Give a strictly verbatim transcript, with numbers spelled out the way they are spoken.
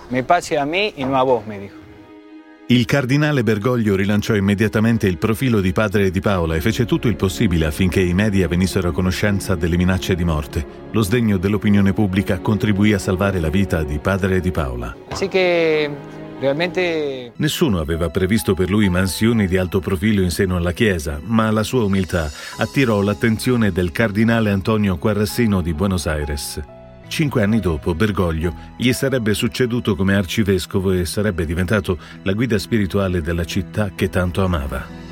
me passi a me y no a vos, me dijo. Il cardinale Bergoglio rilanciò immediatamente il profilo di padre di Paola e fece tutto il possibile affinché i media venissero a conoscenza delle minacce di morte. Lo sdegno dell'opinione pubblica contribuì a salvare la vita di padre di Paola. Así que realmente Nessuno aveva previsto per lui mansioni di alto profilo in seno alla Chiesa, ma la sua umiltà attirò l'attenzione del cardinale Antonio Quarrassino di Buenos Aires. Cinque anni dopo, Bergoglio gli sarebbe succeduto come arcivescovo e sarebbe diventato la guida spirituale della città che tanto amava.